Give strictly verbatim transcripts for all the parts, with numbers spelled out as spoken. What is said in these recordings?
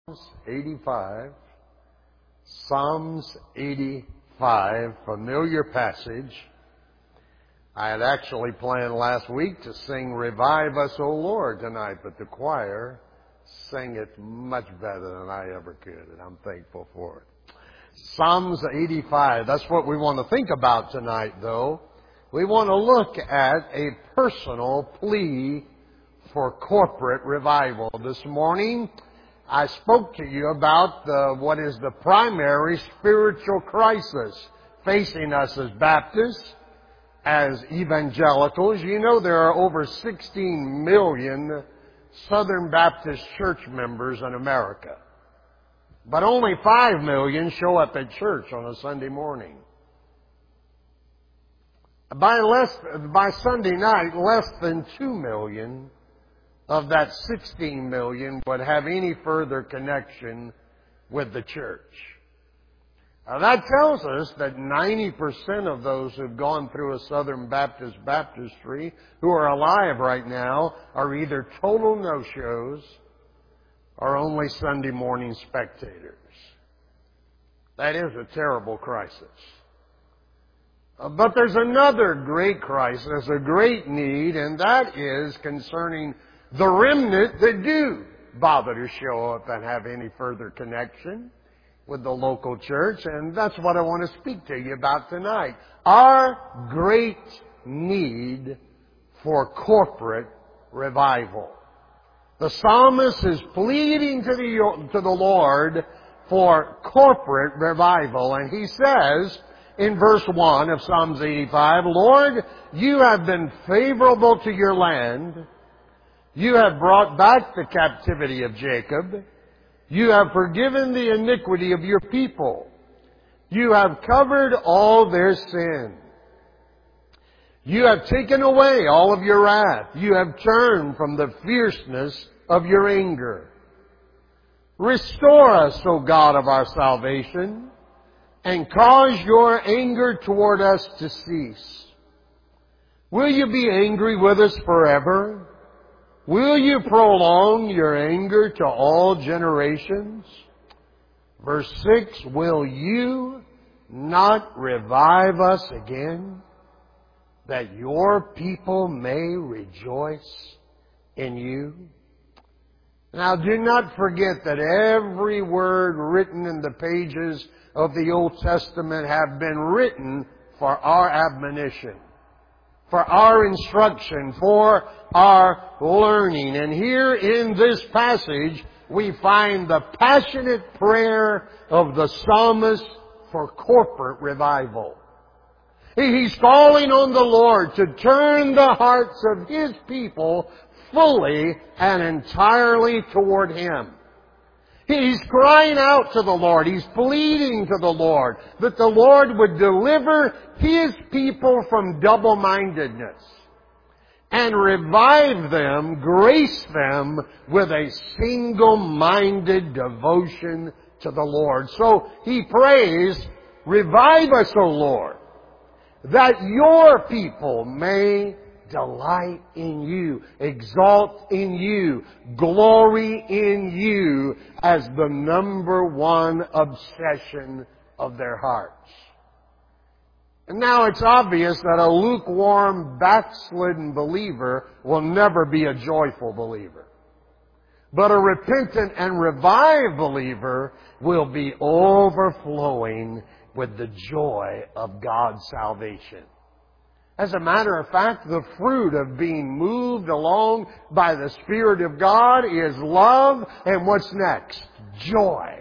Psalms eighty-five. Psalms eighty-five, familiar passage. I had actually planned last week to sing Revive Us, O Lord, tonight, but the choir sang it much better than I ever could, and I'm thankful for it. Psalms eighty-five, that's what we want to think about tonight, though. We want to look at a personal plea for corporate revival. This morning, I spoke to you about the, what is the primary spiritual crisis facing us as Baptists, as evangelicals. You know there are over sixteen million Southern Baptist church members in America. But only five million show up at church on a Sunday morning. By, less, by Sunday night, less than two million of that sixteen million would have any further connection with the church. Now that tells us that ninety percent of those who've gone through a Southern Baptist baptistry who are alive right now are either total no-shows or only Sunday morning spectators. That is a terrible crisis. But there's another great crisis, a great need, and that is concerning the remnant that do bother to show up and have any further connection with the local church. And that's what I want to speak to you about tonight. Our great need for corporate revival. The psalmist is pleading to the, to the Lord for corporate revival. And he says in verse one of Psalms eighty-five, Lord, you have been favorable to your land. You have brought back the captivity of Jacob. You have forgiven the iniquity of your people. You have covered all their sin. You have taken away all of your wrath. You have turned from the fierceness of your anger. Restore us, O God of our salvation, and cause your anger toward us to cease. Will you be angry with us forever? Will you prolong your anger to all generations? Verse six, will you not revive us again, that your people may rejoice in you? Now do not forget that every word written in the pages of the Old Testament have been written for our admonition, for our instruction, for our learning. And here in this passage, we find the passionate prayer of the psalmist for corporate revival. He's calling on the Lord to turn the hearts of His people fully and entirely toward Him. He's crying out to the Lord. He's pleading to the Lord that the Lord would deliver His people from double-mindedness and revive them, grace them with a single-minded devotion to the Lord. So he prays, revive us, O Lord, that your people may delight in you, exalt in you, glory in you as the number one obsession of their hearts. And now it's obvious that a lukewarm, backslidden believer will never be a joyful believer. But a repentant and revived believer will be overflowing with the joy of God's salvation. As a matter of fact, the fruit of being moved along by the Spirit of God is love, and what's next? Joy.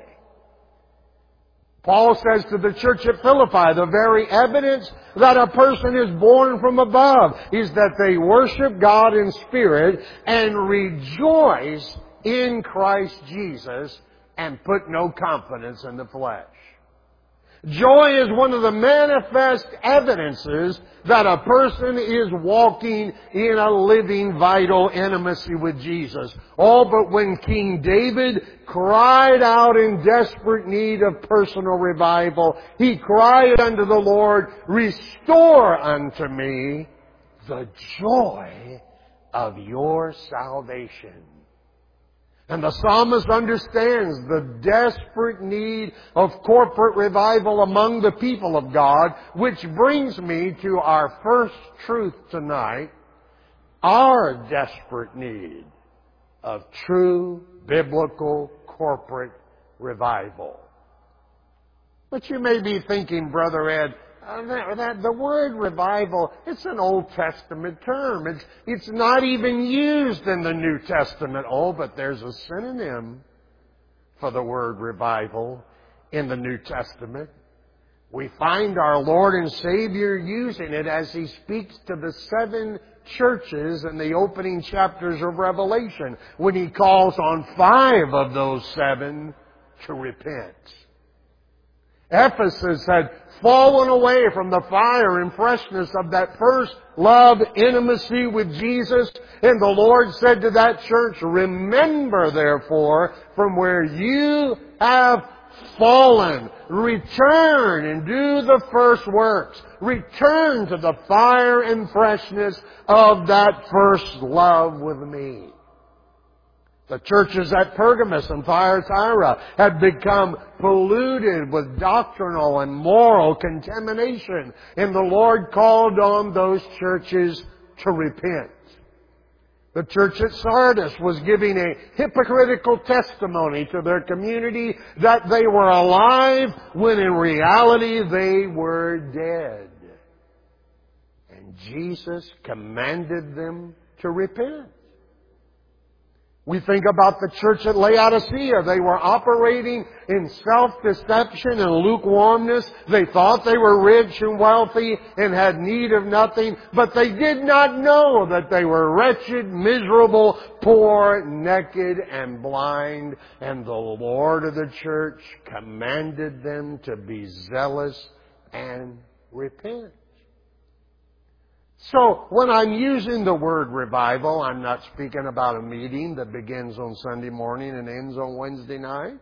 Paul says to the church at Philippi, the very evidence that a person is born from above is that they worship God in spirit and rejoice in Christ Jesus and put no confidence in the flesh. Joy is one of the manifest evidences that a person is walking in a living, vital intimacy with Jesus. All but when King David cried out in desperate need of personal revival, he cried unto the Lord, restore unto me the joy of your salvation. And the psalmist understands the desperate need of corporate revival among the people of God, which brings me to our first truth tonight, our desperate need of true biblical corporate revival. But you may be thinking, Brother Ed, uh, that, that, the word revival, it's an Old Testament term. It's, it's not even used in the New Testament. Oh, but there's a synonym for the word revival in the New Testament. We find our Lord and Savior using it as He speaks to the seven churches in the opening chapters of Revelation, when He calls on five of those seven to repent. Ephesus had fallen away from the fire and freshness of that first love intimacy with Jesus. And the Lord said to that church, remember therefore from where you have fallen. Return and do the first works. Return to the fire and freshness of that first love with me. The churches at Pergamos and Thyatira had become polluted with doctrinal and moral contamination, and the Lord called on those churches to repent. The church at Sardis was giving a hypocritical testimony to their community that they were alive when in reality they were dead. And Jesus commanded them to repent. We think about the church at Laodicea. They were operating in self-deception and lukewarmness. They thought they were rich and wealthy and had need of nothing, but they did not know that they were wretched, miserable, poor, naked, and blind. And the Lord of the church commanded them to be zealous and repent. So, when I'm using the word revival, I'm not speaking about a meeting that begins on Sunday morning and ends on Wednesday night.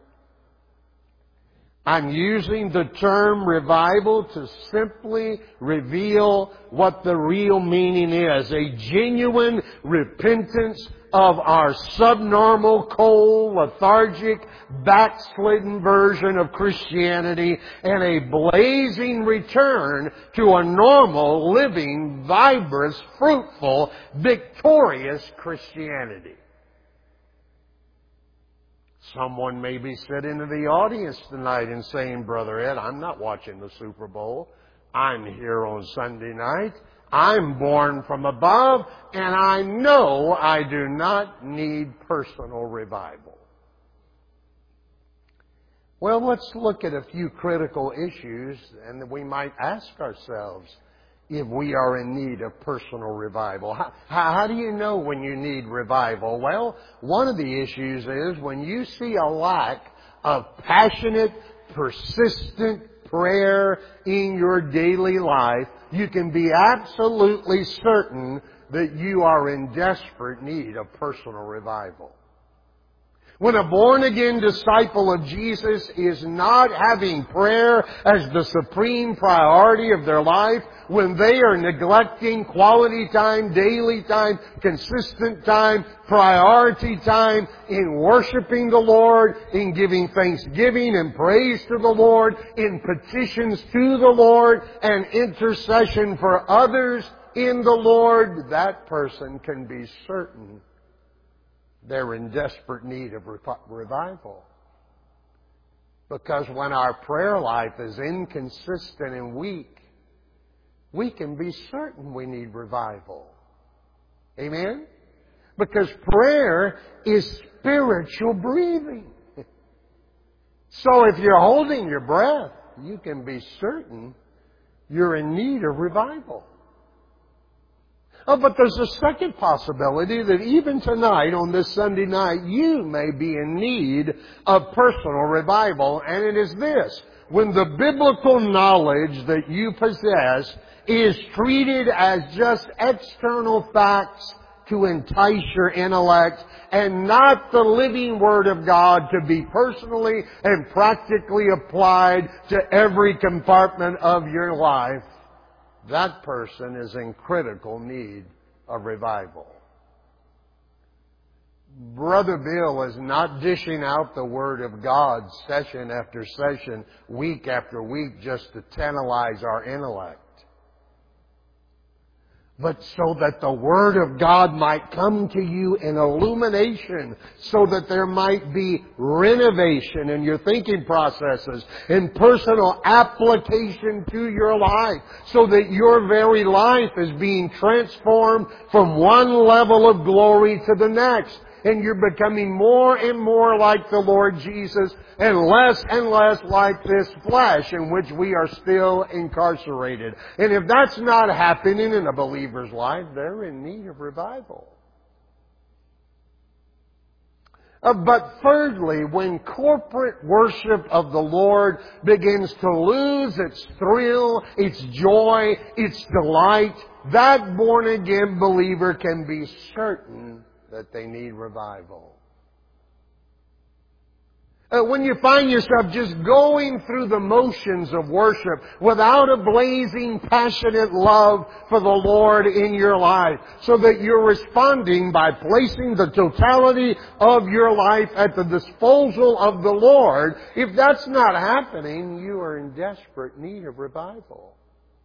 I'm using the term revival to simply reveal what the real meaning is. A genuine repentance of our subnormal, cold, lethargic, backslidden version of Christianity, and a blazing return to a normal, living, vibrant, fruitful, victorious Christianity. Someone may be sitting in the audience tonight and saying, Brother Ed, I'm not watching the Super Bowl. I'm here on Sunday night. I'm born from above, and I know I do not need personal revival. Well, let's look at a few critical issues, and we might ask ourselves if we are in need of personal revival. How, how do you know when you need revival? Well, one of the issues is when you see a lack of passionate, persistent prayer in your daily life, you can be absolutely certain that you are in desperate need of personal revival. When a born-again disciple of Jesus is not having prayer as the supreme priority of their life, when they are neglecting quality time, daily time, consistent time, priority time in worshiping the Lord, in giving thanksgiving and praise to the Lord, in petitions to the Lord, and intercession for others in the Lord, that person can be certain they're in desperate need of revival. Because when our prayer life is inconsistent and weak, we can be certain we need revival. Amen? Because prayer is spiritual breathing. So if you're holding your breath, you can be certain you're in need of revival. Oh, but there's a second possibility that even tonight, on this Sunday night, you may be in need of personal revival, and it is this. When the biblical knowledge that you possess is treated as just external facts to entice your intellect and not the living Word of God to be personally and practically applied to every compartment of your life, that person is in critical need of revival. Brother Bill is not dishing out the Word of God session after session, week after week, just to tantalize our intellect. But so that the Word of God might come to you in illumination, so that there might be renovation in your thinking processes and personal application to your life, so that your very life is being transformed from one level of glory to the next. And you're becoming more and more like the Lord Jesus and less and less like this flesh in which we are still incarcerated. And if that's not happening in a believer's life, they're in need of revival. Uh, but thirdly, when corporate worship of the Lord begins to lose its thrill, its joy, its delight, that born-again believer can be certain that they need revival. Uh, when you find yourself just going through the motions of worship without a blazing, passionate love for the Lord in your life, so that you're responding by placing the totality of your life at the disposal of the Lord, if that's not happening, you are in desperate need of revival.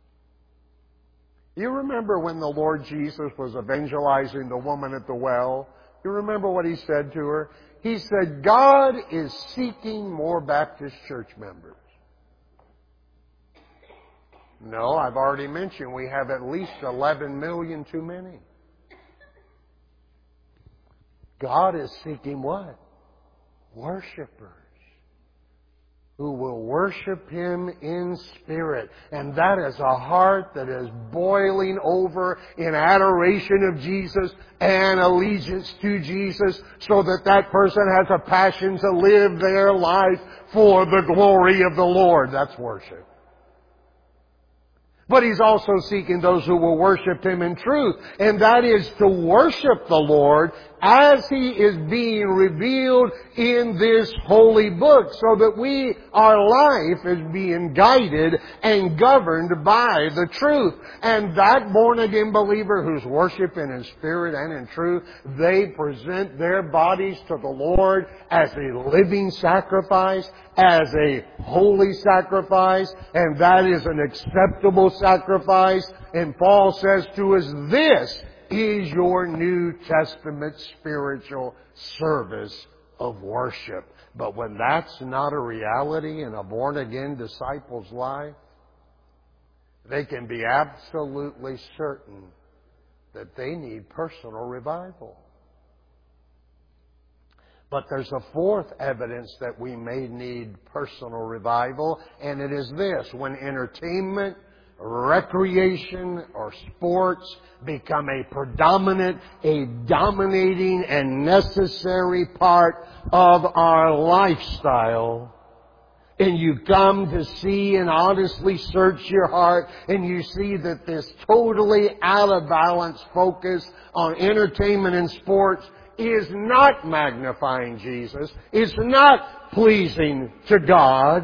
You remember when the Lord Jesus was evangelizing the woman at the well? You remember what He said to her? He said, God is seeking more Baptist church members. No, I've already mentioned we have at least eleven million too many. God is seeking what? Worshipers who will worship Him in spirit. And that is a heart that is boiling over in adoration of Jesus and allegiance to Jesus, so that that person has a passion to live their life for the glory of the Lord. That's worship. But He's also seeking those who will worship Him in truth. And that is to worship the Lord as He is being revealed in this holy book, so that we, our life is being guided and governed by the truth. And that born-again believer who's worshiping in spirit and in truth, they present their bodies to the Lord as a living sacrifice, as a holy sacrifice, and that is an acceptable sacrifice. And Paul says to us, this is your New Testament spiritual service of worship. But when that's not a reality in a born-again disciple's life, they can be absolutely certain that they need personal revival. But there's a fourth evidence that we may need personal revival, and it is this: when entertainment, recreation, or sports become a predominant, a dominating and necessary part of our lifestyle, and you come to see and honestly search your heart, and you see that this totally out of balance focus on entertainment and sports is not magnifying Jesus, is not pleasing to God,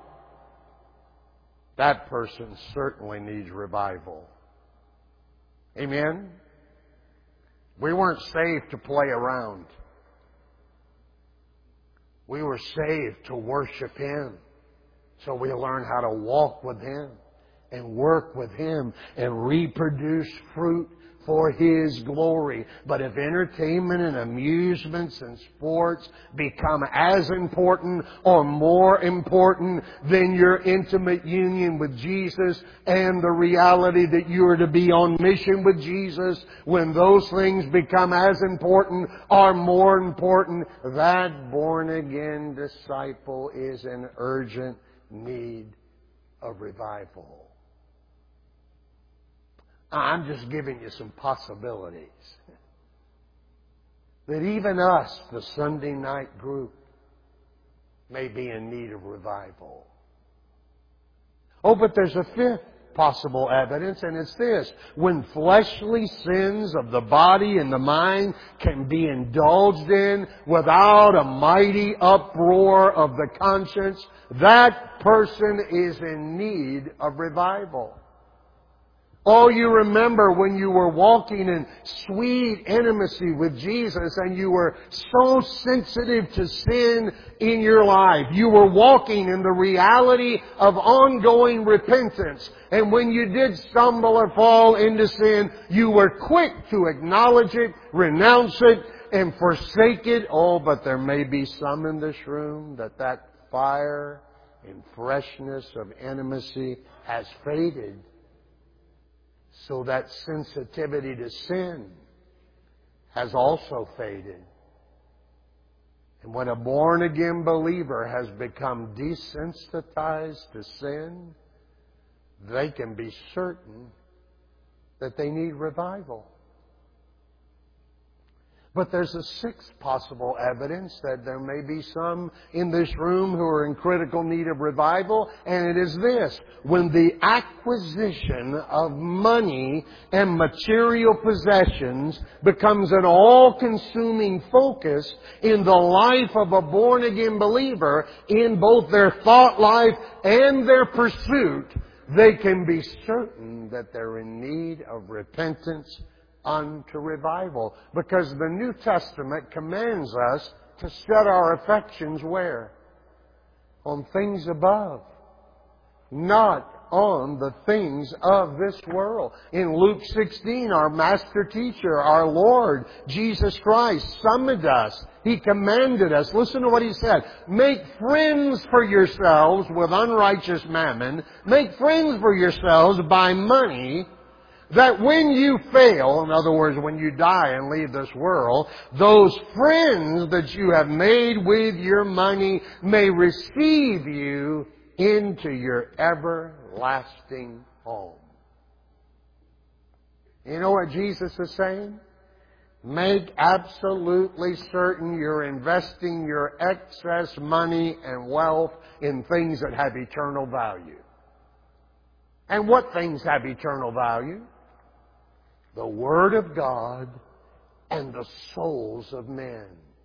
that person certainly needs revival. Amen? We weren't saved to play around. We were saved to worship Him. So we learn how to walk with Him and work with Him and reproduce fruit for His glory. But if entertainment and amusements and sports become as important or more important than your intimate union with Jesus and the reality that you are to be on mission with Jesus, when those things become as important or more important, that born-again disciple is in urgent need of revival. I'm just giving you some possibilities. That even us, the Sunday night group, may be in need of revival. Oh, but there's a fifth possible evidence, and it's this: when fleshly sins of the body and the mind can be indulged in without a mighty uproar of the conscience, that person is in need of revival. Oh, you remember when you were walking in sweet intimacy with Jesus and you were so sensitive to sin in your life. You were walking in the reality of ongoing repentance. And when you did stumble or fall into sin, you were quick to acknowledge it, renounce it, and forsake it. Oh, but there may be some in this room that that fire and freshness of intimacy has faded. So that sensitivity to sin has also faded. And when a born-again believer has become desensitized to sin, they can be certain that they need revival. But there's a sixth possible evidence that there may be some in this room who are in critical need of revival, and it is this. When the acquisition of money and material possessions becomes an all-consuming focus in the life of a born-again believer, in both their thought life and their pursuit, they can be certain that they're in need of repentance unto revival. Because the New Testament commands us to set our affections where? On things above, not on the things of this world. In Luke sixteen, our master teacher, our Lord Jesus Christ, summoned us. He commanded us. Listen to what He said. Make friends for yourselves with unrighteous mammon. Make friends for yourselves by money, that when you fail, in other words, when you die and leave this world, those friends that you have made with your money may receive you into your everlasting home. You know what Jesus is saying? Make absolutely certain you're investing your excess money and wealth in things that have eternal value. And what things have eternal value? The Word of God and the souls of men.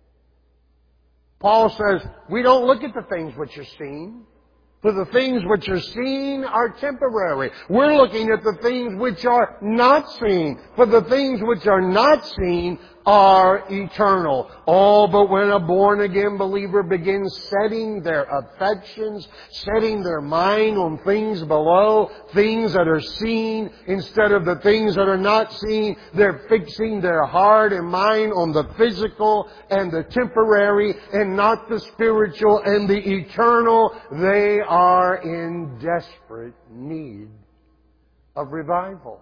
Paul says, we don't look at the things which are seen, for the things which are seen are temporary. We're looking at the things which are not seen, for the things which are not seen are eternal. Oh, but when a born-again believer begins setting their affections, setting their mind on things below, things that are seen instead of the things that are not seen, they're fixing their heart and mind on the physical and the temporary and not the spiritual and the eternal, they are in desperate need of revival.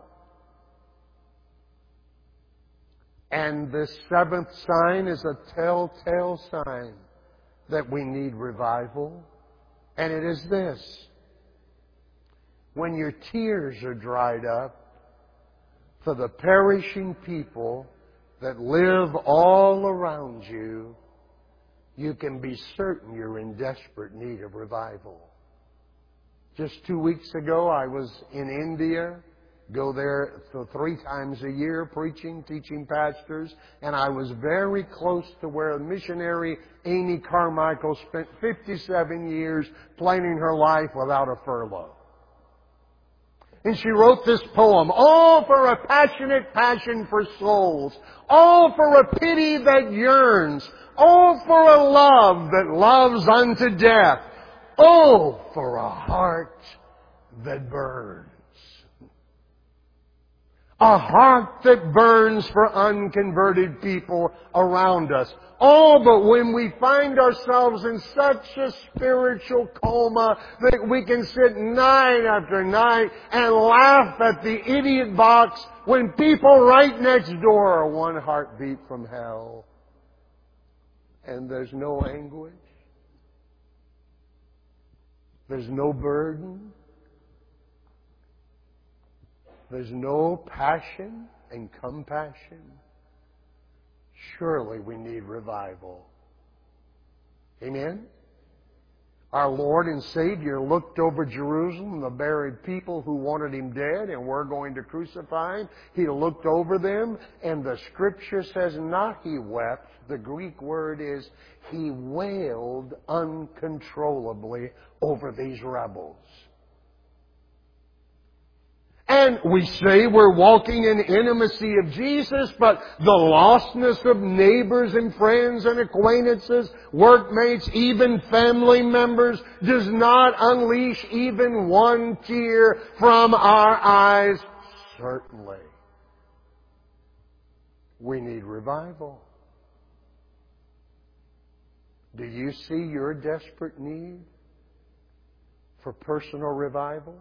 And this seventh sign is a telltale sign that we need revival. And it is this. When your tears are dried up for the perishing people that live all around you, you can be certain you're in desperate need of revival. Just two weeks ago, I was in India. Go there three times a year preaching, teaching pastors. And I was very close to where missionary Amy Carmichael spent fifty-seven years planning her life without a furlough. And she wrote this poem, all for a passionate passion for souls, all for a pity that yearns, all for a love that loves unto death, oh, for a heart that burns. A heart that burns for unconverted people around us. Oh, but when we find ourselves in such a spiritual coma that we can sit night after night and laugh at the idiot box when people right next door are one heartbeat from hell. And there's no anguish. There's no burden. There's no passion and compassion. Surely we need revival. Amen? Our Lord and Savior looked over Jerusalem, the buried people who wanted Him dead and were going to crucify Him. He looked over them, and the Scripture says not He wept. The Greek word is He wailed uncontrollably over these rebels. And we say we're walking in intimacy of Jesus, but the lostness of neighbors and friends and acquaintances, workmates, even family members, does not unleash even one tear from our eyes. Certainly, we need revival. Do you see your desperate need for personal revival?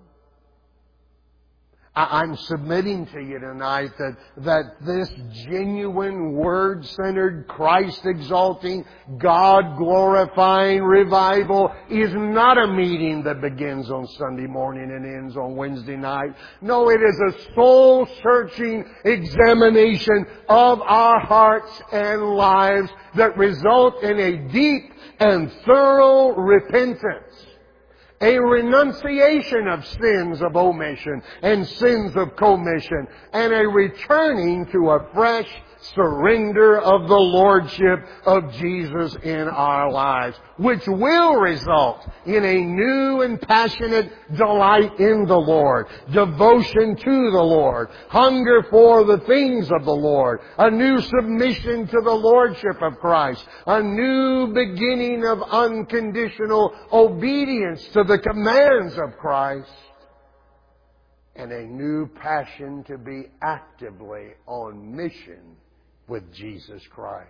I'm submitting to you tonight that, that this genuine, Word-centered, Christ-exalting, God-glorifying revival is not a meeting that begins on Sunday morning and ends on Wednesday night. No, it is a soul-searching examination of our hearts and lives that result in a deep and thorough repentance. A renunciation of sins of omission and sins of commission, and a returning to a fresh surrender of the Lordship of Jesus in our lives, which will result in a new and passionate delight in the Lord, devotion to the Lord, hunger for the things of the Lord, a new submission to the Lordship of Christ, a new beginning of unconditional obedience to the commands of Christ, and a new passion to be actively on mission with Jesus Christ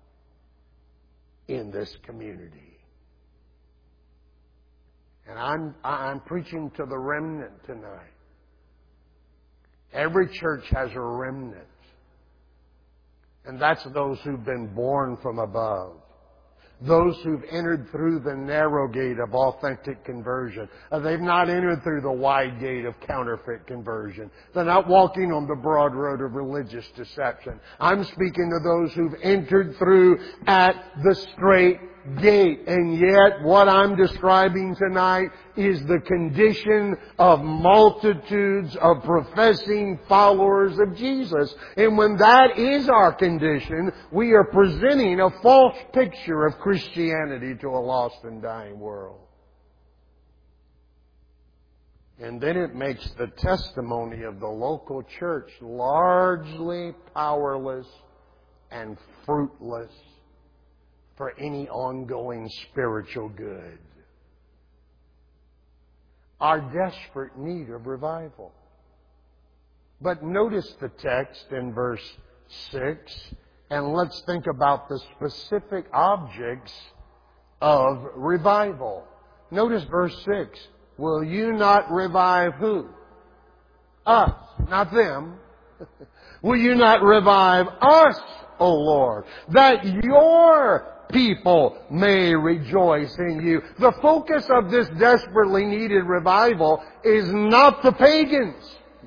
in this community. And I'm, I'm preaching to the remnant tonight. Every church has a remnant. And that's those who've been born from above. Those who've entered through the narrow gate of authentic conversion. Uh, they've not entered through the wide gate of counterfeit conversion. They're not walking on the broad road of religious deception. I'm speaking to those who've entered through at the straight gate. And yet, what I'm describing tonight is the condition of multitudes of professing followers of Jesus. And when that is our condition, we are presenting a false picture of Christianity to a lost and dying world. And then it makes the testimony of the local church largely powerless and fruitless for any ongoing spiritual good. Our desperate need of revival. But notice the text in verse six, and let's think about the specific objects of revival. Notice verse six. Will you not revive who? Us, not them. Will you not revive us, O Lord, that your people may rejoice in you? The focus of this desperately needed revival is not the pagans.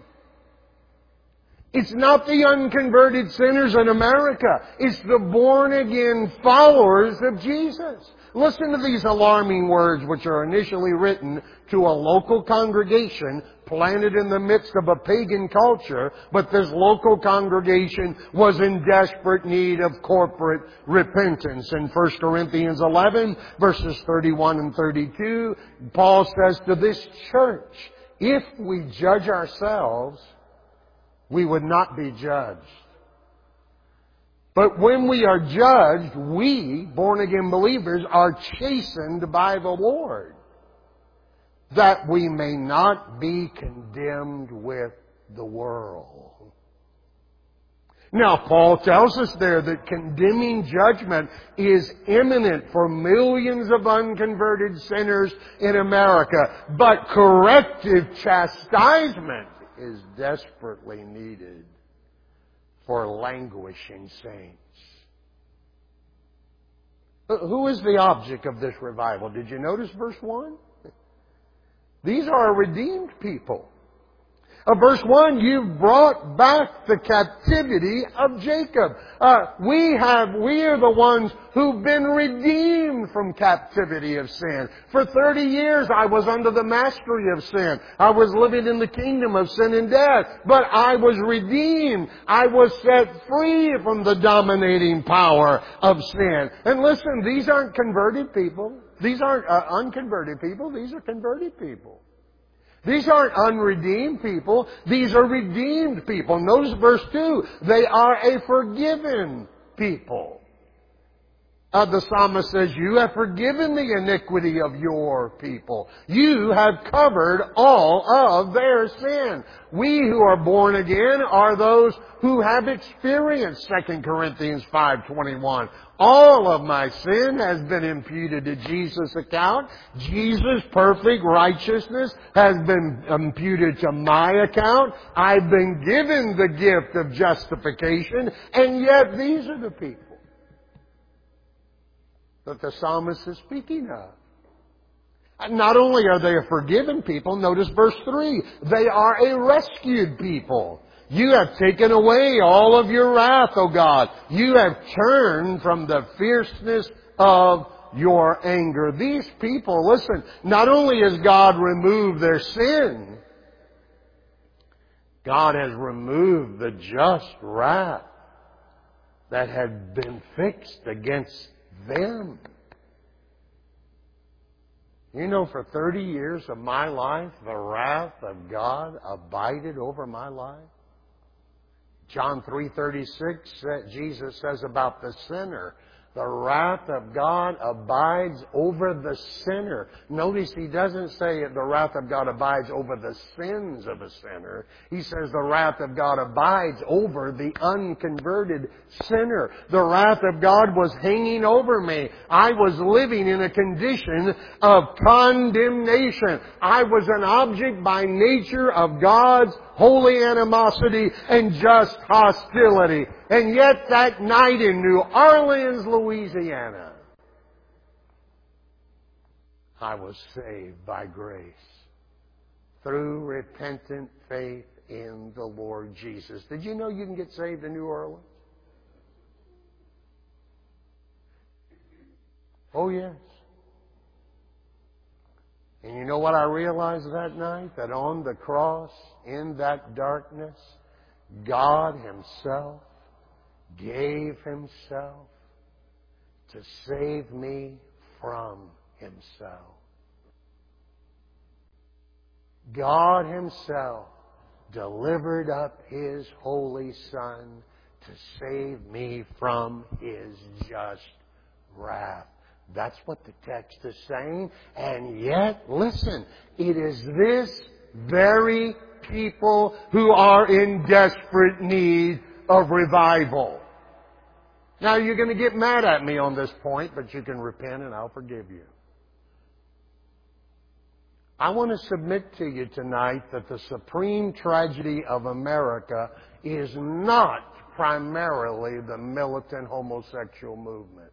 It's not the unconverted sinners in America. It's the born-again followers of Jesus. Listen to these alarming words which are initially written to a local congregation planted in the midst of a pagan culture, but this local congregation was in desperate need of corporate repentance. In First Corinthians eleven, verses thirty-one and thirty-two, Paul says to this church, if we judge ourselves, we would not be judged. But when we are judged, we, born-again believers, are chastened by the Lord, that we may not be condemned with the world. Now, Paul tells us there that condemning judgment is imminent for millions of unconverted sinners in America, but corrective chastisement is desperately needed for languishing saints. Who is the object of this revival? Did you notice verse one? These are redeemed people. Uh, verse one, you've brought back the captivity of Jacob. Uh, we have, we are the ones who've been redeemed from captivity of sin. For thirty years I was under the mastery of sin. I was living in the kingdom of sin and death. But I was redeemed. I was set free from the dominating power of sin. And listen, these aren't converted people. These aren't uh, unconverted people. These are converted people. These aren't unredeemed people. These are redeemed people. Notice verse two. They are a forgiven people. Uh, the psalmist says, you have forgiven the iniquity of your people. You have covered all of their sin. We who are born again are those who have experienced Second Corinthians five twenty-one. All of my sin has been imputed to Jesus' account. Jesus' perfect righteousness has been imputed to my account. I've been given the gift of justification, and yet these are the people that the psalmist is speaking of. Not only are they a forgiven people, notice verse three, they are a rescued people. You have taken away all of your wrath, O God. You have turned from the fierceness of your anger. These people, listen, not only has God removed their sin, God has removed the just wrath that had been fixed against them. You know, for thirty years of my life, the wrath of God abided over my life. John three thirty-six, Jesus says about the sinner, the wrath of God abides over the sinner. Notice He doesn't say the wrath of God abides over the sins of a sinner. He says the wrath of God abides over the unconverted sinner. The wrath of God was hanging over me. I was living in a condition of condemnation. I was an object by nature of God's holy animosity and just hostility. And yet that night in New Orleans, Louisiana, I was saved by grace through repentant faith in the Lord Jesus. Did you know you can get saved in New Orleans? Oh, yes. And you know what I realized that night? That on the cross, in that darkness, God Himself gave Himself to save me from Himself. God Himself delivered up His holy Son to save me from His just wrath. That's what the text is saying. And yet, listen, it is this very people who are in desperate need of revival. Now, you're going to get mad at me on this point, but you can repent and I'll forgive you. I want to submit to you tonight that the supreme tragedy of America is not primarily the militant homosexual movement.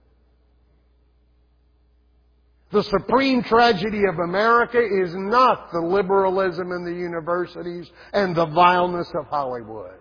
The supreme tragedy of America is not the liberalism in the universities and the vileness of Hollywood.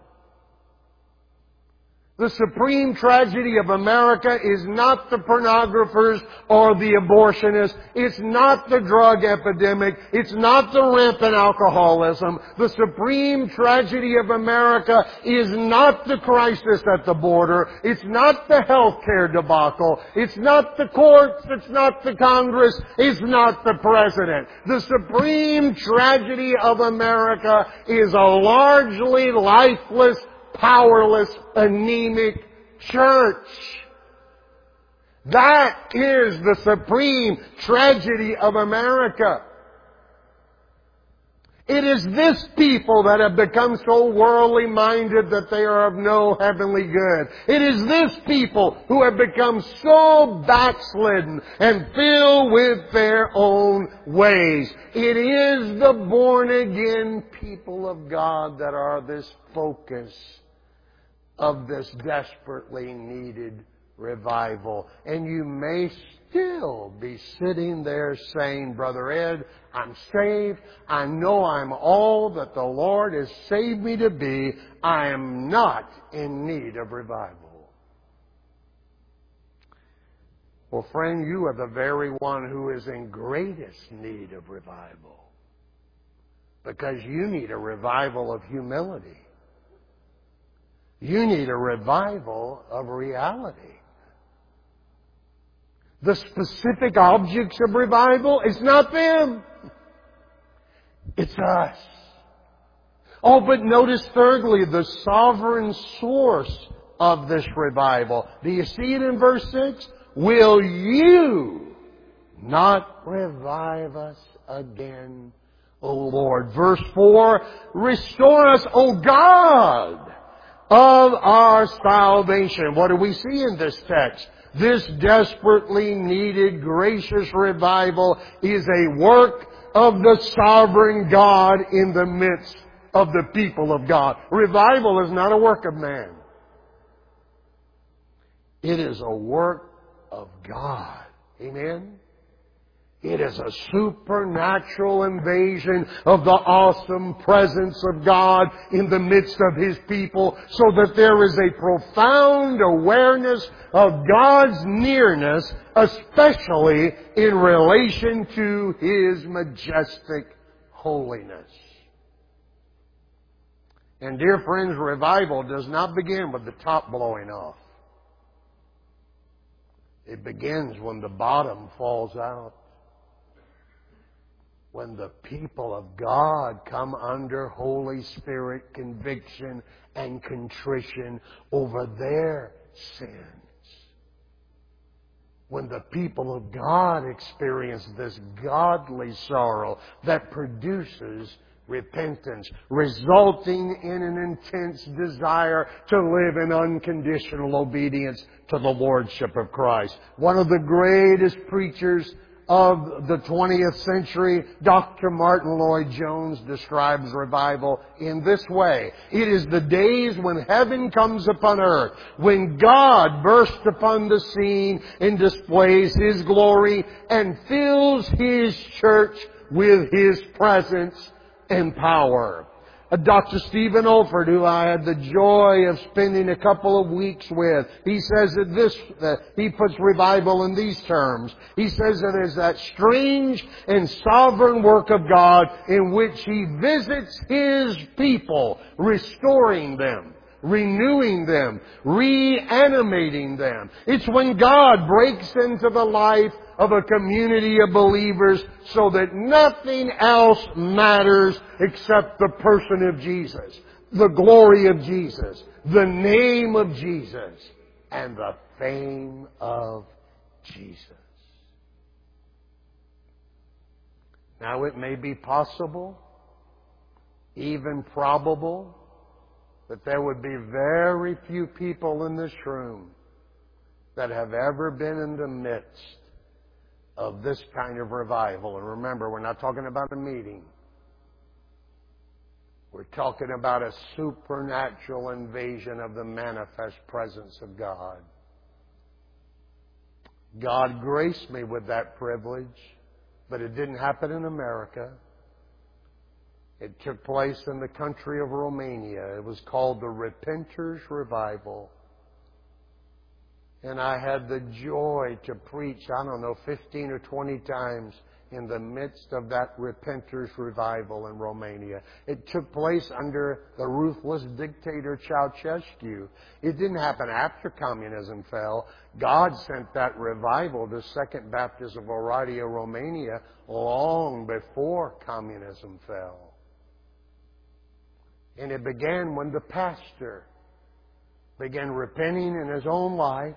The supreme tragedy of America is not the pornographers or the abortionists. It's not the drug epidemic. It's not the rampant alcoholism. The supreme tragedy of America is not the crisis at the border. It's not the health care debacle. It's not the courts. It's not the Congress. It's not the president. The supreme tragedy of America is a largely lifeless, powerless, anemic church. That is the supreme tragedy of America. It is this people that have become so worldly minded that they are of no heavenly good. It is this people who have become so backslidden and filled with their own ways. It is the born again people of God that are this focus of this desperately needed revival. And you may still be sitting there saying, Brother Ed, I'm saved. I know I'm all that the Lord has saved me to be. I am not in need of revival. Well, friend, you are the very one who is in greatest need of revival. Because you need a revival of humility. You need a revival of reality. The specific objects of revival is not them. It's us. Oh, but notice thirdly, the sovereign source of this revival. Do you see it in verse six? Will you not revive us again, O Lord? Verse four, restore us, O God of our salvation. What do we see in this text? This desperately needed gracious revival is a work of the sovereign God in the midst of the people of God. Revival is not a work of man. It is a work of God. Amen? It is a supernatural invasion of the awesome presence of God in the midst of His people, so that there is a profound awareness of God's nearness, especially in relation to His majestic holiness. And dear friends, revival does not begin with the top blowing off. It begins when the bottom falls out. When the people of God come under Holy Spirit conviction and contrition over their sins. When the people of God experience this godly sorrow that produces repentance, resulting in an intense desire to live in unconditional obedience to the Lordship of Christ. One of the greatest preachers of the twentieth century, Doctor Martin Lloyd-Jones, describes revival in this way. It is the days when heaven comes upon earth, when God bursts upon the scene and displays His glory and fills His church with His presence and power. Uh, Doctor Stephen Olford, who I had the joy of spending a couple of weeks with, he says that this, uh, he puts revival in these terms. He says it is that strange and sovereign work of God in which He visits His people, restoring them, renewing them, reanimating them. It's when God breaks into the life of a community of believers so that nothing else matters except the person of Jesus, the glory of Jesus, the name of Jesus, and the fame of Jesus. Now it may be possible, even probable, that there would be very few people in this room that have ever been in the midst of this kind of revival. And remember, we're not talking about a meeting. We're talking about a supernatural invasion of the manifest presence of God. God graced me with that privilege, but it didn't happen in America. It took place in the country of Romania. It was called the Repenters Revival. And I had the joy to preach, I don't know, fifteen or twenty times in the midst of that Repenters Revival in Romania. It took place under the ruthless dictator Ceausescu. It didn't happen after communism fell. God sent that revival to Second Baptist of Oradea, Romania, long before communism fell. And it began when the pastor began repenting in his own life.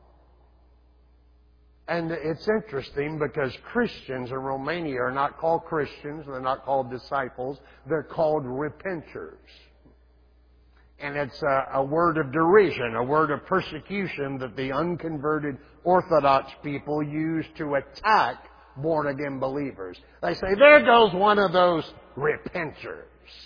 And it's interesting because Christians in Romania are not called Christians. They're not called disciples. They're called repenters. And it's a, a word of derision, a word of persecution that the unconverted Orthodox people use to attack born-again believers. They say, there goes one of those repenters.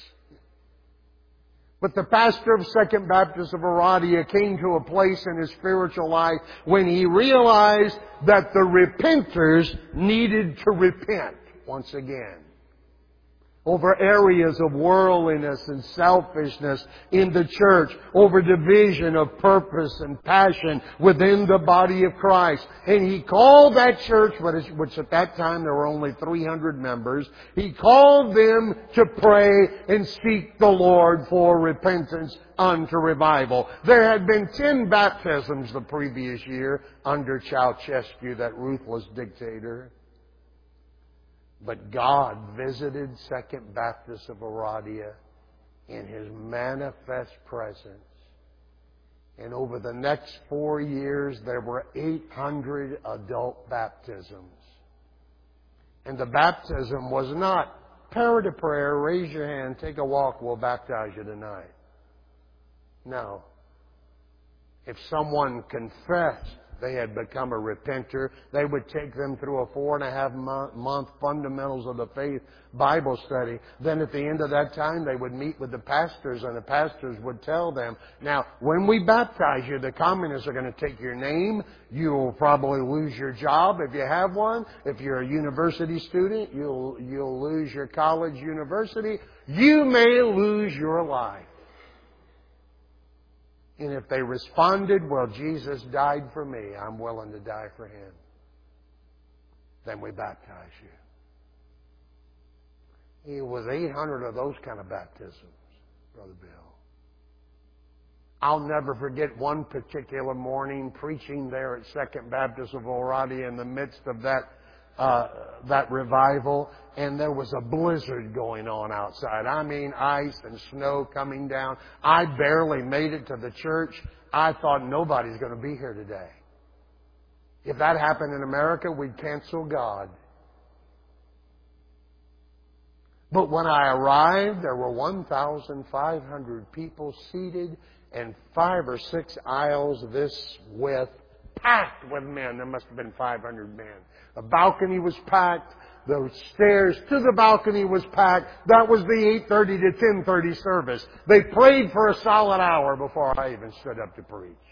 But the pastor of Second Baptist of Oradea came to a place in his spiritual life when he realized that the repenters needed to repent once again over areas of worldliness and selfishness in the church, over division of purpose and passion within the body of Christ. And he called that church, which at that time there were only three hundred members, he called them to pray and seek the Lord for repentance unto revival. There had been ten baptisms the previous year under Ceausescu, that ruthless dictator. But God visited Second Baptist of Oradea in His manifest presence. And over the next four years, there were eight hundred adult baptisms. And the baptism was not prayer to prayer, raise your hand, take a walk, we'll baptize you tonight. No. If someone confessed they had become a repenter, they would take them through a four and a half month fundamentals of the faith Bible study. Then at the end of that time, they would meet with the pastors, and the pastors would tell them, now, when we baptize you, the communists are going to take your name. You'll probably lose your job if you have one. If you're a university student, you'll, you'll lose your college university. You may lose your life. And if they responded, well, Jesus died for me, I'm willing to die for Him, then we baptize you. It was eight hundred of those kind of baptisms, Brother Bill. I'll never forget one particular morning preaching there at Second Baptist of Oradea in the midst of that Uh, that revival, and there was a blizzard going on outside. I mean, ice and snow coming down. I barely made it to the church. I thought nobody's going to be here today. If that happened in America, we'd cancel God. But when I arrived, there were one thousand five hundred people seated and five or six aisles this width, packed with men. There must have been five hundred men. The balcony was packed. The stairs to the balcony was packed. That was the eight thirty to ten thirty service. They prayed for a solid hour before I even stood up to preach.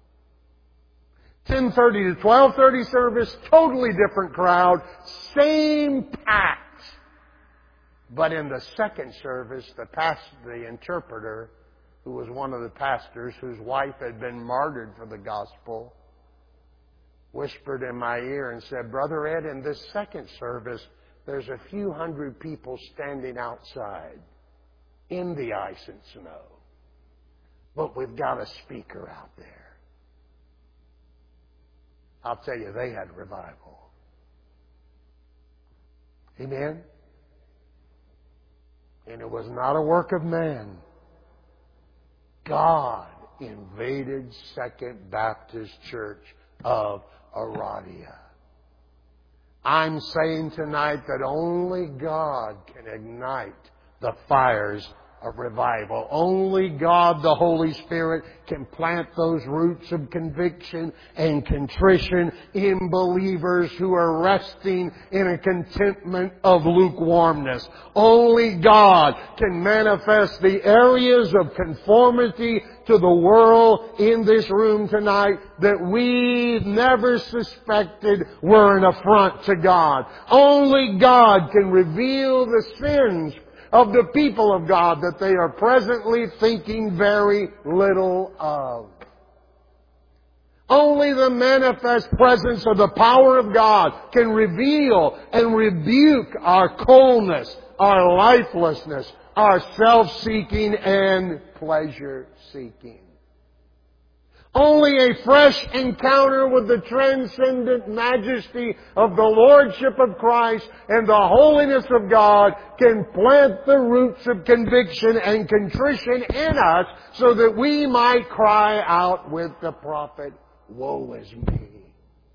ten thirty to twelve thirty service, totally different crowd, same packed. But in the second service, the pastor, the interpreter, who was one of the pastors whose wife had been martyred for the gospel, whispered in my ear and said, Brother Ed, in this second service, there's a few hundred people standing outside in the ice and snow. But we've got a speaker out there. I'll tell you, they had revival. Amen? And it was not a work of man. God invaded Second Baptist Church of Oradea. I'm saying tonight that only God can ignite the fires of revival. Only God, the Holy Spirit, can plant those roots of conviction and contrition in believers who are resting in a contentment of lukewarmness. Only God can manifest the areas of conformity to the world in this room tonight that we never suspected were an affront to God. Only God can reveal the sins of the people of God that they are presently thinking very little of. Only the manifest presence of the power of God can reveal and rebuke our coldness, our lifelessness, our self-seeking and pleasure-seeking. Only a fresh encounter with the transcendent majesty of the Lordship of Christ and the holiness of God can plant the roots of conviction and contrition in us so that we might cry out with the prophet, Woe is me,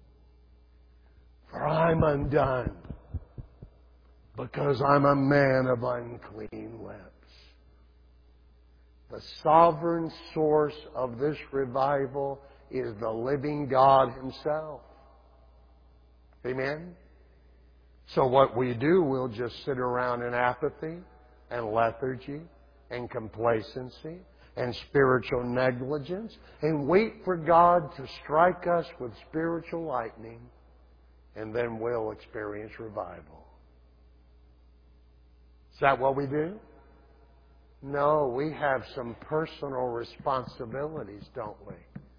for I'm undone, because I'm a man of unclean lips. The sovereign source of this revival is the living God Himself. Amen? So what we do, we'll just sit around in apathy and lethargy and complacency and spiritual negligence and wait for God to strike us with spiritual lightning, and then we'll experience revival. Is that what we do? No, we have some personal responsibilities, don't we?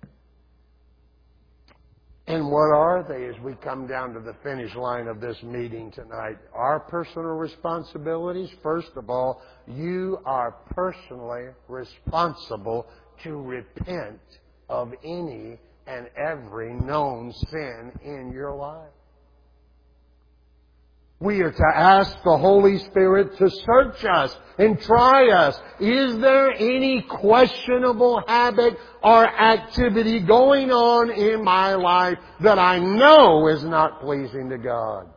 And what are they as we come down to the finish line of this meeting tonight? Our personal responsibilities, first of all, you are personally responsible to repent of any and every known sin in your life. We are to ask the Holy Spirit to search us and try us. Is there any questionable habit or activity going on in my life that I know is not pleasing to God?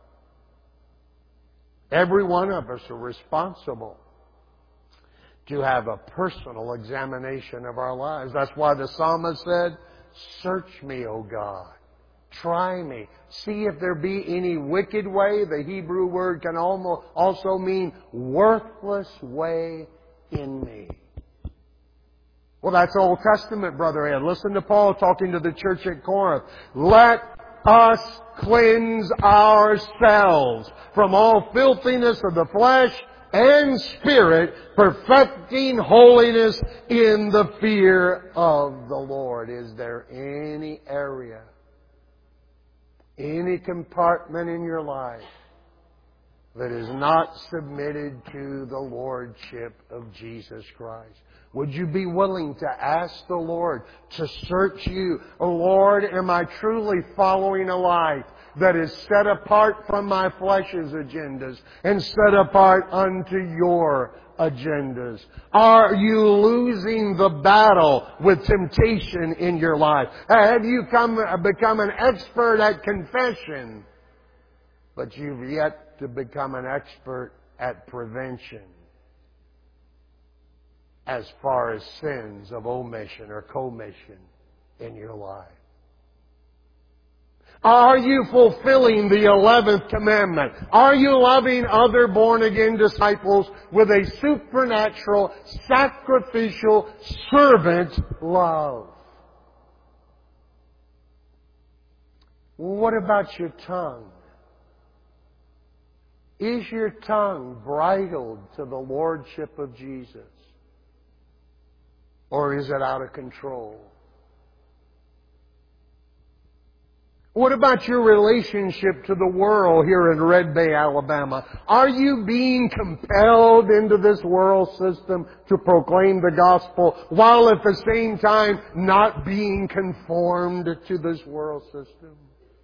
Every one of us are responsible to have a personal examination of our lives. That's why the psalmist said, "Search me, O God. Try me. See if there be any wicked way." The Hebrew word can almost also mean worthless way in me. Well, that's Old Testament, Brother Ed. Listen to Paul talking to the church at Corinth. "Let us cleanse ourselves from all filthiness of the flesh and spirit, perfecting holiness in the fear of the Lord." Is there any area, any compartment in your life that is not submitted to the Lordship of Jesus Christ? Would you be willing to ask the Lord to search you? "Oh Lord, am I truly following a life that is set apart from my flesh's agendas and set apart unto your agendas? Are you losing the battle with temptation in your life? Have you come, become an expert at confession, but you've yet to become an expert at prevention as far as sins of omission or commission in your life? Are you fulfilling the eleventh commandment? Are you loving other born-again disciples with a supernatural, sacrificial, servant love? What about your tongue? Is your tongue bridled to the Lordship of Jesus? Or is it out of control? What about your relationship to the world here in Red Bay, Alabama? Are you being compelled into this world system to proclaim the gospel while at the same time not being conformed to this world system?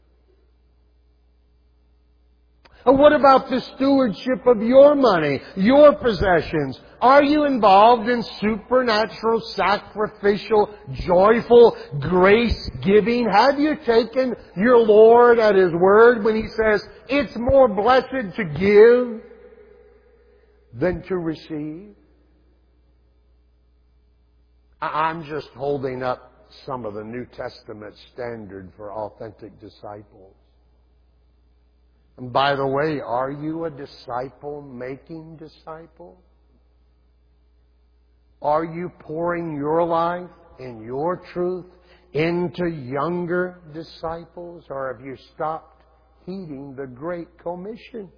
And what about the stewardship of your money, your possessions? Are you involved in supernatural, sacrificial, joyful, grace-giving? Have you taken your Lord at His word when He says, "It's more blessed to give than to receive"? I'm just holding up some of the New Testament standard for authentic disciples. And by the way, are you a disciple-making disciple? Are you pouring your life and your truth into younger disciples? Or have you stopped heeding the Great Commission?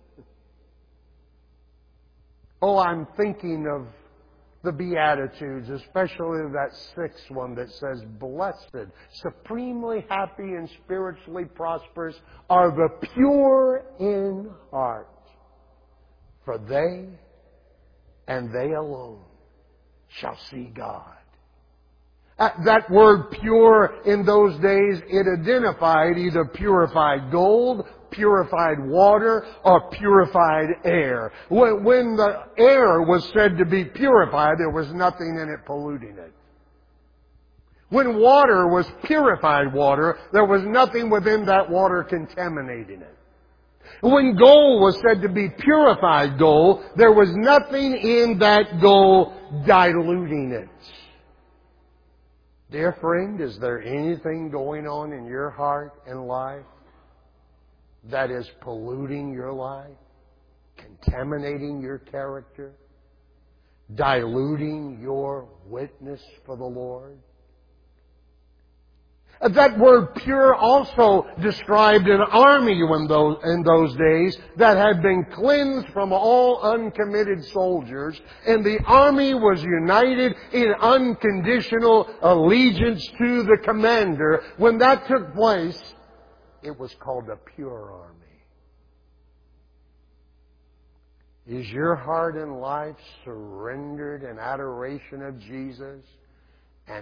Oh, I'm thinking of the Beatitudes, especially that sixth one that says, "Blessed, supremely happy and spiritually prosperous are the pure in heart, for they and they alone shall see God." That word pure in those days, it identified either purified gold, purified water, or purified air. When the air was said to be purified, there was nothing in it polluting it. When water was purified water, there was nothing within that water contaminating it. When gold was said to be purified gold, there was nothing in that gold diluting it. Dear friend, is there anything going on in your heart and life that is polluting your life, contaminating your character, diluting your witness for the Lord? That word pure also described an army in those, in those days that had been cleansed from all uncommitted soldiers, and the army was united in unconditional allegiance to the commander. When that took place, it was called a pure army. Is your heart and life surrendered in adoration of Jesus and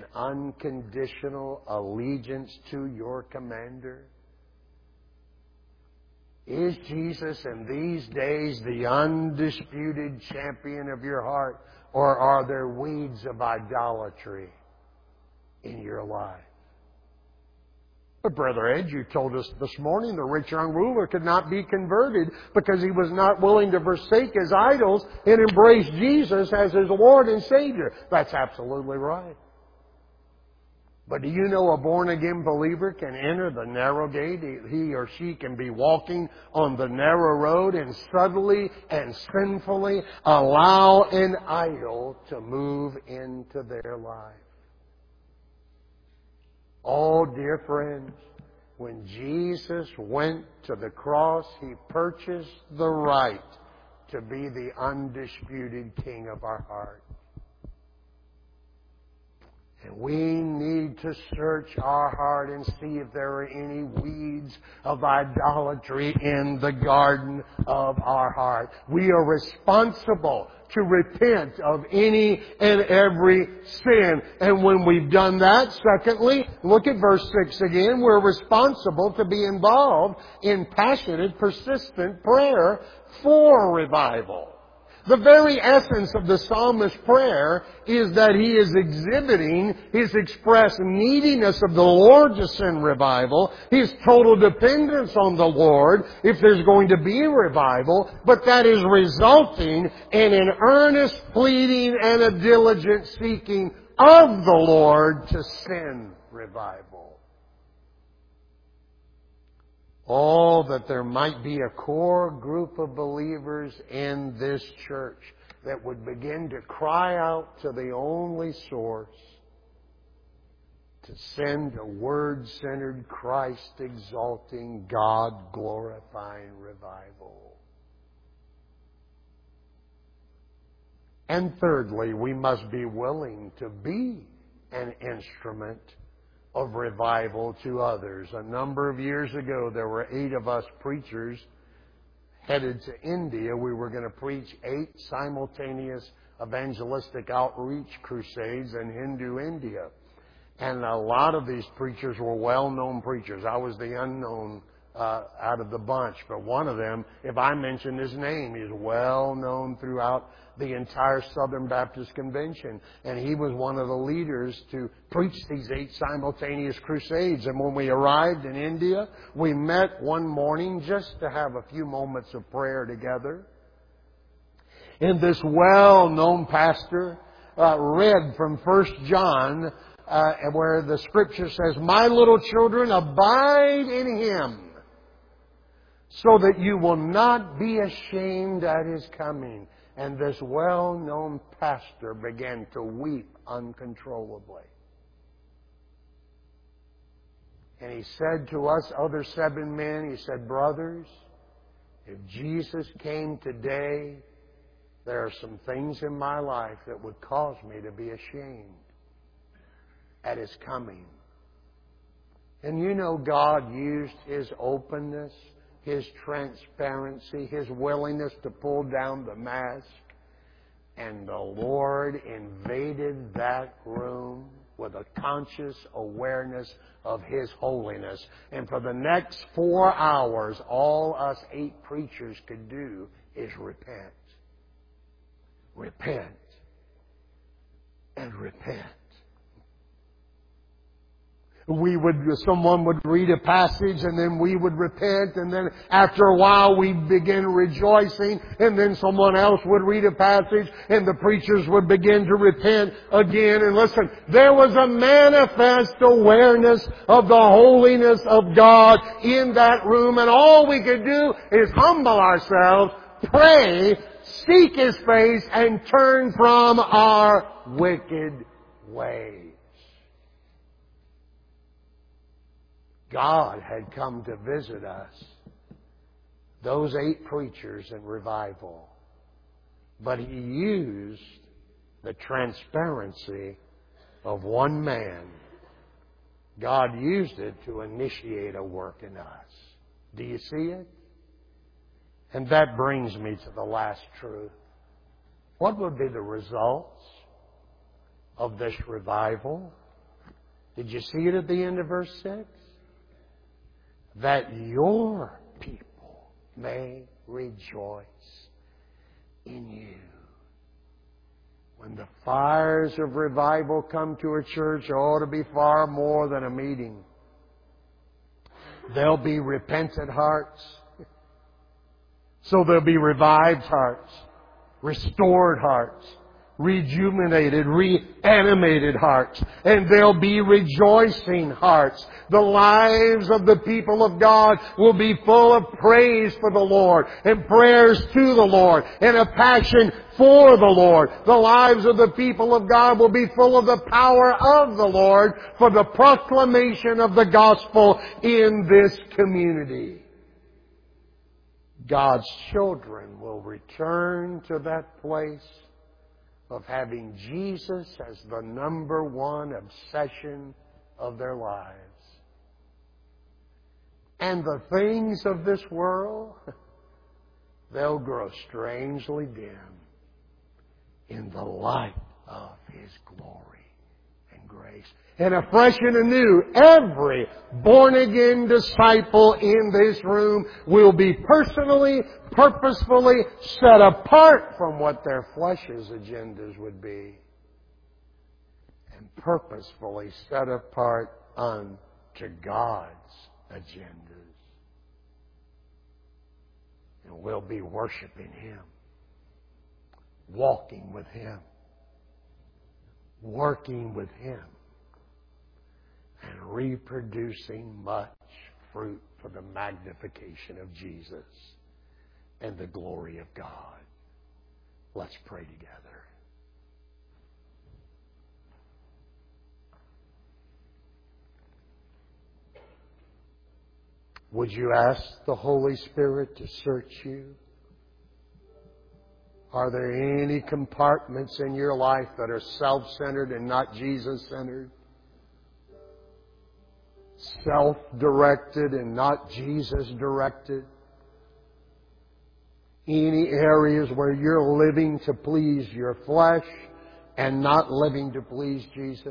unconditional allegiance to your commander? Is Jesus in these days the undisputed champion of your heart? Or are there weeds of idolatry in your life? But Brother Ed, you told us this morning the rich young ruler could not be converted because he was not willing to forsake his idols and embrace Jesus as his Lord and Savior. That's absolutely right. But do you know a born-again believer can enter the narrow gate? He or she can be walking on the narrow road and subtly and sinfully allow an idol to move into their life. Oh, dear friends, when Jesus went to the cross, He purchased the right to be the undisputed King of our heart. And we need to search our heart and see if there are any weeds of idolatry in the garden of our heart. We are responsible to repent of any and every sin. And when we've done that, secondly, look at verse six again. We're responsible to be involved in passionate, persistent prayer for revival. The very essence of the psalmist's prayer is that he is exhibiting his expressed neediness of the Lord to send revival, his total dependence on the Lord if there's going to be revival, but that is resulting in an earnest pleading and a diligent seeking of the Lord to send revival. Oh, that there might be a core group of believers in this church that would begin to cry out to the only source to send a Word-centered, Christ-exalting, God-glorifying revival. And thirdly, we must be willing to be an instrument of revival to others. A number of years ago, there were eight of us preachers headed to India. We were going to preach eight simultaneous evangelistic outreach crusades in Hindu India. And a lot of these preachers were well-known preachers. I was the unknown uh, out of the bunch. But one of them, if I mention his name, he's well-known throughout the entire Southern Baptist Convention. And he was one of the leaders to preach these eight simultaneous crusades. And when we arrived in India, we met one morning just to have a few moments of prayer together. And this well-known pastor uh, read from First John, uh, where the Scripture says, "My little children, abide in Him, so that you will not be ashamed at His coming." And this well-known pastor began to weep uncontrollably. And he said to us, other seven men, he said, "Brothers, if Jesus came today, there are some things in my life that would cause me to be ashamed at His coming." And you know, God used His openness, His transparency, His willingness to pull down the mask. And the Lord invaded that room with a conscious awareness of His holiness. And for the next four hours, all us eight preachers could do is repent. Repent. And repent. We would, someone would read a passage and then we would repent, and then after a while we'd begin rejoicing, and then someone else would read a passage and the preachers would begin to repent again. And listen, there was a manifest awareness of the holiness of God in that room, and all we could do is humble ourselves, pray, seek His face, and turn from our wicked ways. God had come to visit us, those eight preachers in revival. But He used the transparency of one man. God used it to initiate a work in us. Do you see it? And that brings me to the last truth. What would be the results of this revival? Did you see it at the end of verse six? That your people may rejoice in you. When the fires of revival come to a church, it ought to be far more than a meeting. There'll be repentant hearts. So there'll be revived hearts, restored hearts, rejuvenated, reanimated hearts, and there'll be rejoicing hearts. The lives of the people of God will be full of praise for the Lord and prayers to the Lord and a passion for the Lord. The lives of the people of God will be full of the power of the Lord for the proclamation of the gospel in this community. God's children will return to that place of having Jesus as the number one obsession of their lives. And the things of this world, they'll grow strangely dim in the light of His glory and grace. And afresh and anew, every born-again disciple in this room will be personally, purposefully set apart from what their flesh's agendas would be. And purposefully set apart unto God's agendas. And we'll be worshiping Him, walking with Him, working with Him, and reproducing much fruit for the magnification of Jesus and the glory of God. Let's pray together. Would you ask the Holy Spirit to search you? Are there any compartments in your life that are self-centered and not Jesus-centered? Self-directed and not Jesus-directed? Any areas where you're living to please your flesh and not living to please Jesus?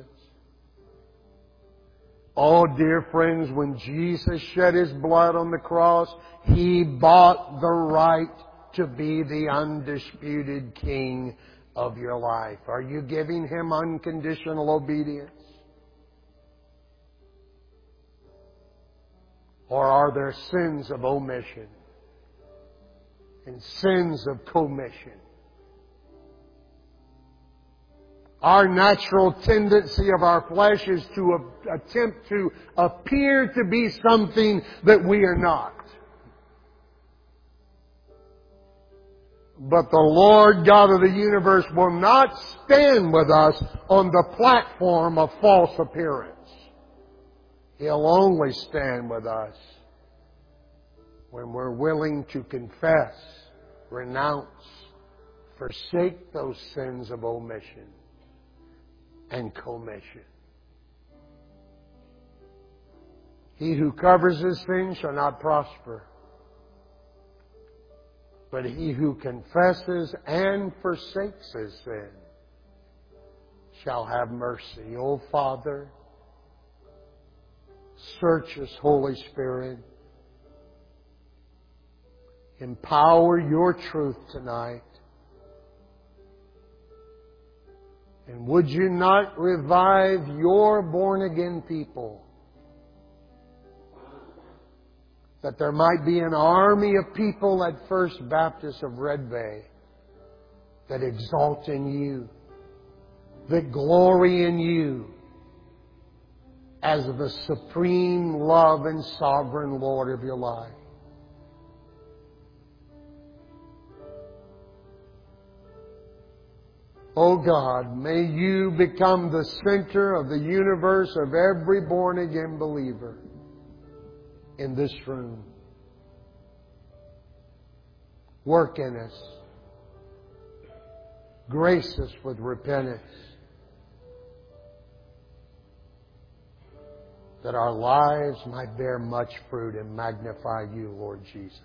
Oh, dear friends, when Jesus shed His blood on the cross, He bought the right to be the undisputed King of your life. Are you giving Him unconditional obedience? Or are there sins of omission and sins of commission? Our natural tendency of our flesh is to attempt to appear to be something that we are not. But the Lord God of the universe will not stand with us on the platform of false appearance. He'll only stand with us when we're willing to confess, renounce, forsake those sins of omission and commission. He who covers his sin shall not prosper, but he who confesses and forsakes his sin shall have mercy. O Father, search us, Holy Spirit. Empower your truth tonight. And would you not revive your born-again people, that there might be an army of people at First Baptist of Red Bay that exalt in you, that glory in you as the supreme love and sovereign Lord of your life. Oh God, may you become the center of the universe of every born-again believer in this room. Work in us. Grace us with repentance, that our lives might bear much fruit and magnify you, Lord Jesus.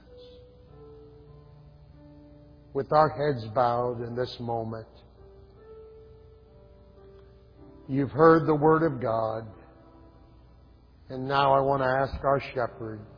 With our heads bowed in this moment, you've heard the Word of God. And now I want to ask our shepherd